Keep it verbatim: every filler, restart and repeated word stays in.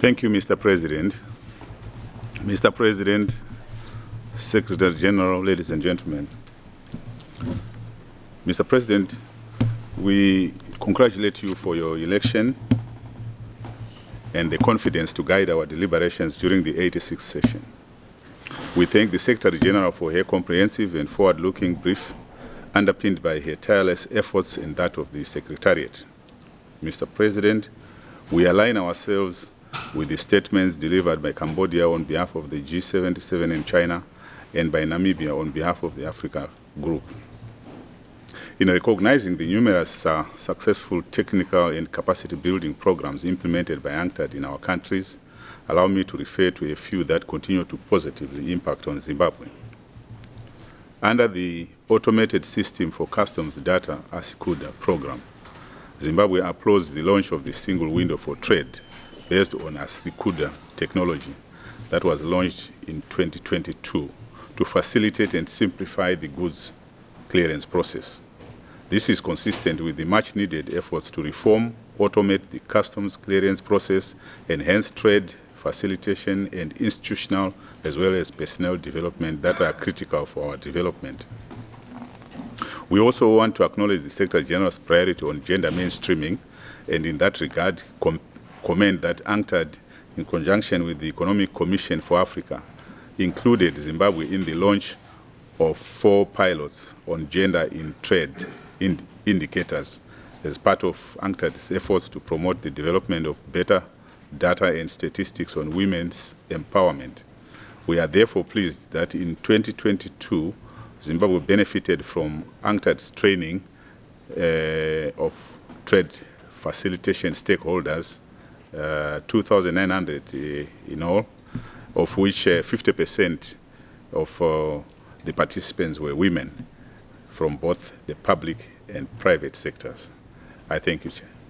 Thank you, Mister President. Mister President, Secretary General, ladies and gentlemen. Mister President, we congratulate you for your election and the confidence to guide our deliberations during the eighty-sixth session. We thank the Secretary General for her comprehensive and forward-looking brief, underpinned by her tireless efforts and that of the Secretariat. Mister President, we align ourselves with the statements delivered by Cambodia on behalf of the G seventy-seven in China and by Namibia on behalf of the Africa Group. In recognizing the numerous uh, successful technical and capacity building programs implemented by UNCTAD in our countries, allow me to refer to a few that continue to positively impact on Zimbabwe. Under the Automated System for Customs Data ASICUDA program, Zimbabwe applauds the launch of the single window for trade based on ASICUDA technology that was launched in twenty twenty-two to facilitate and simplify the goods clearance process. This is consistent with the much-needed efforts to reform, automate the customs clearance process, enhance trade facilitation and institutional as well as personnel development that are critical for our development. We also want to acknowledge the Secretary General's priority on gender mainstreaming, and in that regard, com commend that UNCTAD, in conjunction with the Economic Commission for Africa, included Zimbabwe in the launch of four pilots on gender in trade ind indicators as part of UNCTAD's efforts to promote the development of better data and statistics on women's empowerment. We are therefore pleased that in twenty twenty-two, Zimbabwe benefited from UNCTAD's training uh, of trade facilitation stakeholders, uh, two thousand nine hundred uh, in all, of which fifty percent uh, of uh, the participants were women from both the public and private sectors. I thank you, Chair.